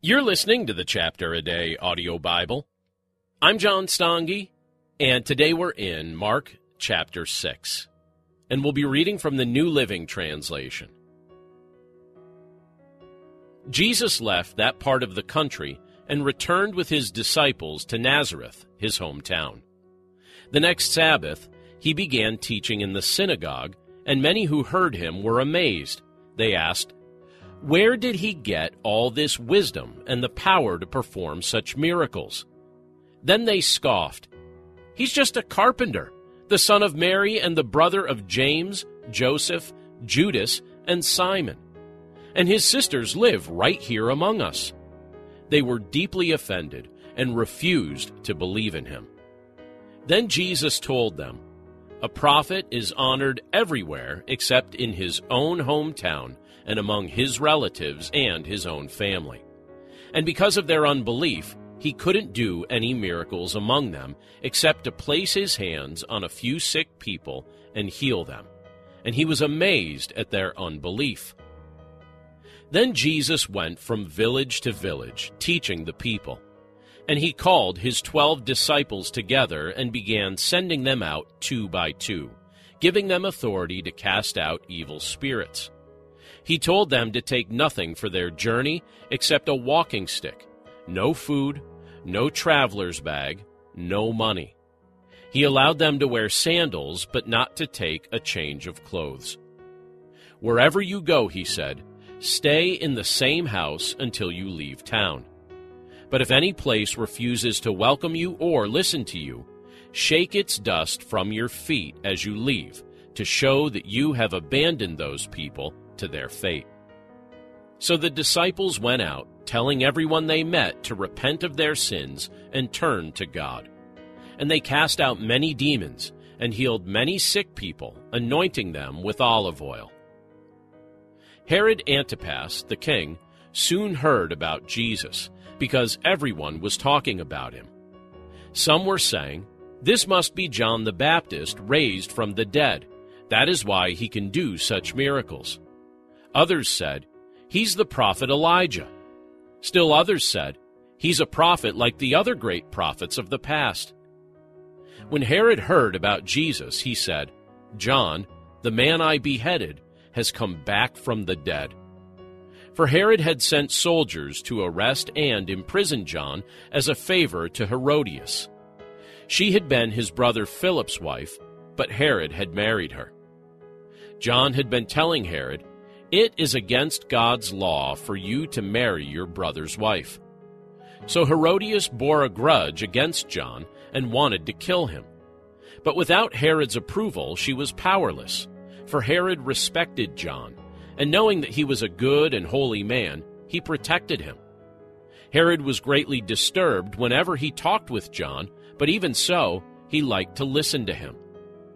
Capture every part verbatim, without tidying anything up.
You're listening to the Chapter a Day audio Bible. I'm John Stange, and today we're in Mark chapter six, and we'll be reading from the New Living Translation. Jesus left that part of the country and returned with his disciples to Nazareth, his hometown. The next Sabbath, he began teaching in the synagogue, and many who heard him were amazed. They asked, "Where did he get all this wisdom and the power to perform such miracles?" Then they scoffed. "He's just a carpenter, the son of Mary and the brother of James, Joseph, Judas, and Simon. And his sisters live right here among us." They were deeply offended and refused to believe in him. Then Jesus told them, "A prophet is honored everywhere except in his own hometown and among his relatives and his own family." And because of their unbelief, he couldn't do any miracles among them except to place his hands on a few sick people and heal them. And he was amazed at their unbelief. Then Jesus went from village to village, teaching the people. And he called his twelve disciples together and began sending them out two by two, giving them authority to cast out evil spirits. He told them to take nothing for their journey except a walking stick, no food, no traveler's bag, no money. He allowed them to wear sandals, but not to take a change of clothes. "Wherever you go," he said, "stay in the same house until you leave town. But if any place refuses to welcome you or listen to you, shake its dust from your feet as you leave, to show that you have abandoned those people to their fate." So the disciples went out, telling everyone they met to repent of their sins and turn to God. And they cast out many demons and healed many sick people, anointing them with olive oil. Herod Antipas, the king, soon heard about Jesus, because everyone was talking about him. Some were saying, "This must be John the Baptist raised from the dead. That is why he can do such miracles." Others said, "He's the prophet Elijah." Still others said, "He's a prophet like the other great prophets of the past." When Herod heard about Jesus, he said, "John, the man I beheaded, has come back from the dead." For Herod had sent soldiers to arrest and imprison John as a favor to Herodias. She had been his brother Philip's wife, but Herod had married her. John had been telling Herod, "It is against God's law for you to marry your brother's wife." So Herodias bore a grudge against John and wanted to kill him. But without Herod's approval, she was powerless, for Herod respected John, and knowing that he was a good and holy man, he protected him. Herod was greatly disturbed whenever he talked with John, but even so, he liked to listen to him.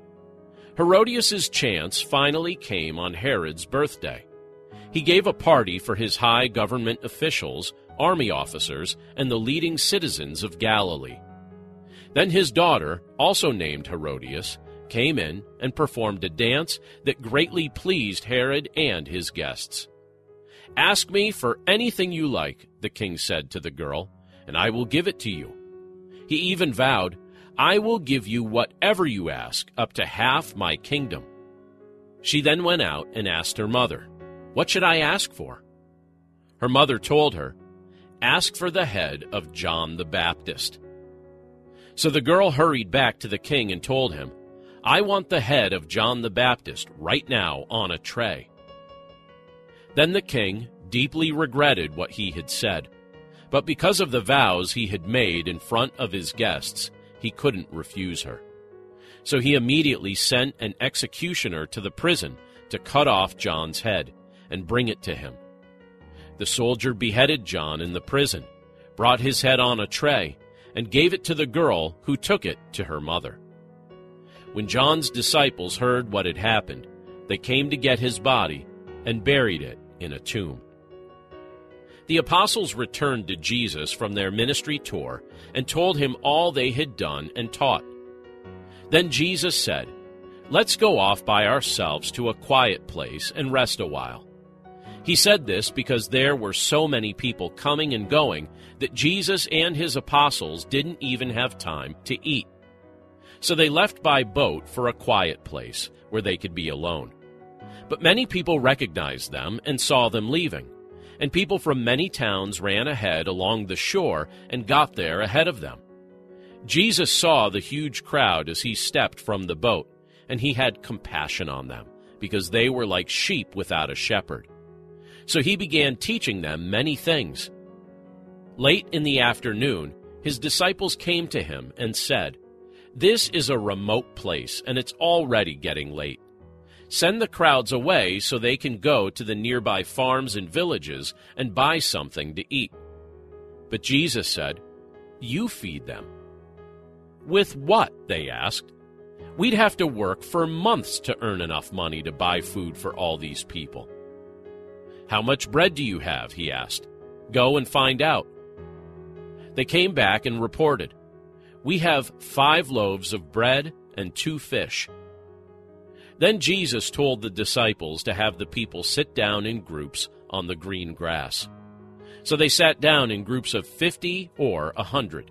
Herodias' chance finally came on Herod's birthday. He gave a party for his high government officials, army officers, and the leading citizens of Galilee. Then his daughter, also named Herodias, came in and performed a dance that greatly pleased Herod and his guests. "Ask me for anything you like," the king said to the girl, "and I will give it to you." He even vowed, "I will give you whatever you ask, up to half my kingdom." She then went out and asked her mother, "What should I ask for?" Her mother told her, "Ask for the head of John the Baptist." So the girl hurried back to the king and told him, "I want the head of John the Baptist right now on a tray." Then the king deeply regretted what he had said, but because of the vows he had made in front of his guests, he couldn't refuse her. So he immediately sent an executioner to the prison to cut off John's head and bring it to him. The soldier beheaded John in the prison, brought his head on a tray, and gave it to the girl, who took it to her mother. When John's disciples heard what had happened, they came to get his body and buried it in a tomb. The apostles returned to Jesus from their ministry tour and told him all they had done and taught. Then Jesus said, "Let's go off by ourselves to a quiet place and rest a while." He said this because there were so many people coming and going that Jesus and his apostles didn't even have time to eat. So they left by boat for a quiet place where they could be alone. But many people recognized them and saw them leaving, and people from many towns ran ahead along the shore and got there ahead of them. Jesus saw the huge crowd as he stepped from the boat, and he had compassion on them, because they were like sheep without a shepherd. So he began teaching them many things. Late in the afternoon, his disciples came to him and said, "This is a remote place, and it's already getting late. Send the crowds away so they can go to the nearby farms and villages and buy something to eat." But Jesus said, "You feed them." "With what?" they asked. "We'd have to work for months to earn enough money to buy food for all these people." "How much bread do you have?" he asked. "Go and find out." They came back and reported, "We have five loaves of bread and two fish." Then Jesus told the disciples to have the people sit down in groups on the green grass. So they sat down in groups of fifty or a hundred.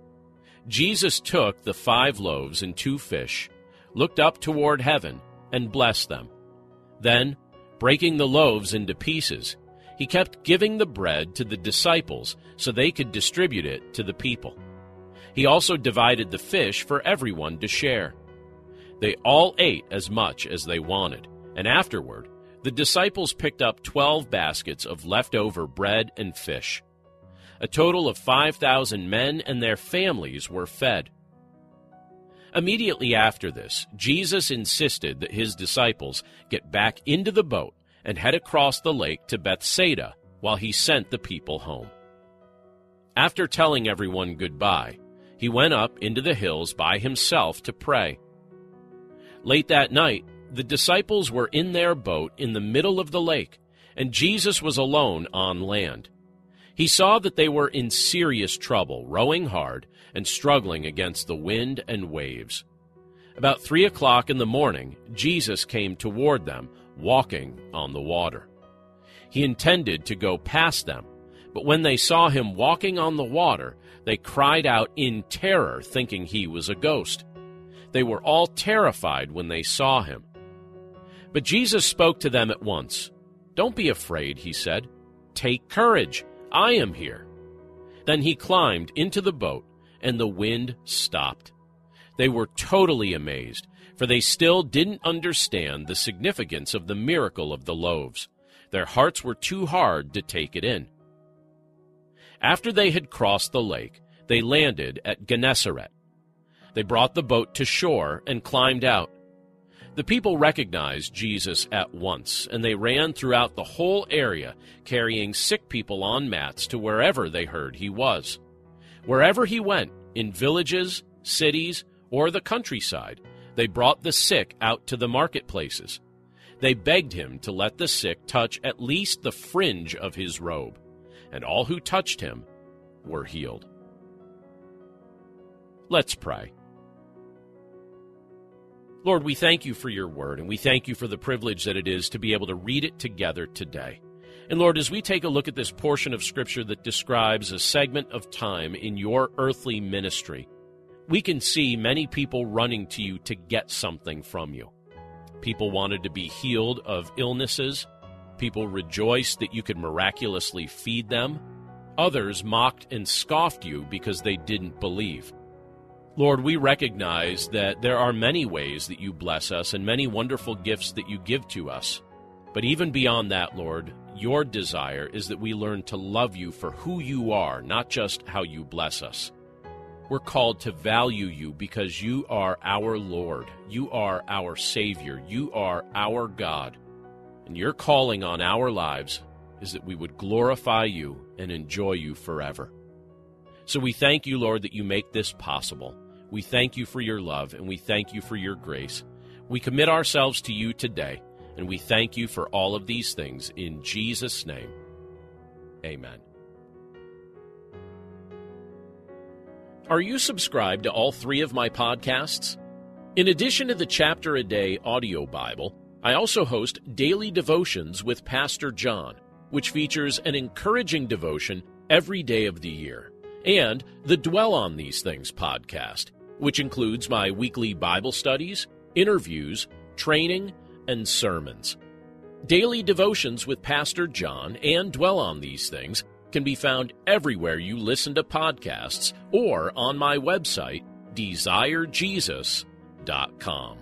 Jesus took the five loaves and two fish, looked up toward heaven, and blessed them. Then, breaking the loaves into pieces, he kept giving the bread to the disciples so they could distribute it to the people. He also divided the fish for everyone to share. They all ate as much as they wanted, and afterward, the disciples picked up twelve baskets of leftover bread and fish. A total of five thousand men and their families were fed. Immediately after this, Jesus insisted that his disciples get back into the boat and head across the lake to Bethsaida while he sent the people home. After telling everyone goodbye, he went up into the hills by himself to pray. Late that night, the disciples were in their boat in the middle of the lake, and Jesus was alone on land. He saw that they were in serious trouble, rowing hard and struggling against the wind and waves. About three o'clock in the morning, Jesus came toward them, walking on the water. He intended to go past them, but when they saw him walking on the water, they cried out in terror, thinking he was a ghost. They were all terrified when they saw him. But Jesus spoke to them at once. "Don't be afraid," he said. "Take courage. I am here." Then he climbed into the boat, and the wind stopped. They were totally amazed, for they still didn't understand the significance of the miracle of the loaves. Their hearts were too hard to take it in. After they had crossed the lake, they landed at Gennesaret. They brought the boat to shore and climbed out. The people recognized Jesus at once, and they ran throughout the whole area, carrying sick people on mats to wherever they heard he was. Wherever he went, in villages, cities, or the countryside, they brought the sick out to the marketplaces. They begged him to let the sick touch at least the fringe of his robe, and all who touched him were healed. Let's pray. Lord, we thank you for your word, and we thank you for the privilege that it is to be able to read it together today. And Lord, as we take a look at this portion of Scripture that describes a segment of time in your earthly ministry, we can see many people running to you to get something from you. People wanted to be healed of illnesses. People rejoiced that you could miraculously feed them. Others mocked and scoffed you because they didn't believe. Lord, we recognize that there are many ways that you bless us and many wonderful gifts that you give to us. But even beyond that, Lord, your desire is that we learn to love you for who you are, not just how you bless us. We're called to value you because you are our Lord. You are our Savior. You are our God. And your calling on our lives is that we would glorify you and enjoy you forever. So we thank you, Lord, that you make this possible. We thank you for your love, and we thank you for your grace. We commit ourselves to you today, and we thank you for all of these things in Jesus' name. Amen. Are you subscribed to all three of my podcasts? In addition to the Chapter a Day audio Bible, I also host Daily Devotions with Pastor John, which features an encouraging devotion every day of the year, and the Dwell on These Things podcast, which includes my weekly Bible studies, interviews, training, and sermons. Daily Devotions with Pastor John and Dwell on These Things can be found everywhere you listen to podcasts or on my website, desire jesus dot com.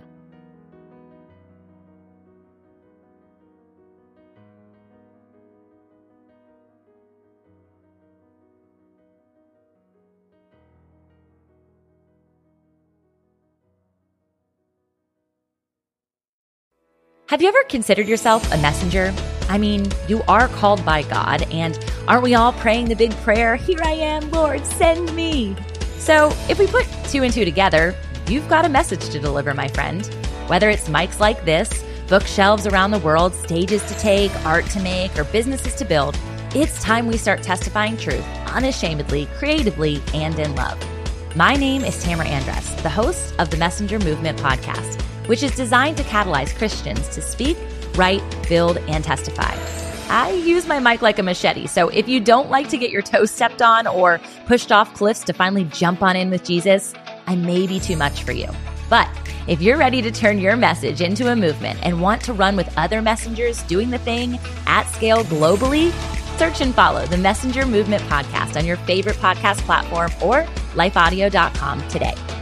Have you ever considered yourself a messenger? I mean, you are called by God, and aren't we all praying the big prayer, "Here I am, Lord, send me"? So if we put two and two together, you've got a message to deliver, my friend. Whether it's mics like this, bookshelves around the world, stages to take, art to make, or businesses to build, it's time we start testifying truth unashamedly, creatively, and in love. My name is Tamara Andress, the host of the Messenger Movement podcast, which is designed to catalyze Christians to speak, write, build, and testify. I use my mic like a machete, so if you don't like to get your toes stepped on or pushed off cliffs to finally jump on in with Jesus, I may be too much for you. But if you're ready to turn your message into a movement and want to run with other messengers doing the thing at scale globally, search and follow the Messenger Movement podcast on your favorite podcast platform or life audio dot com today.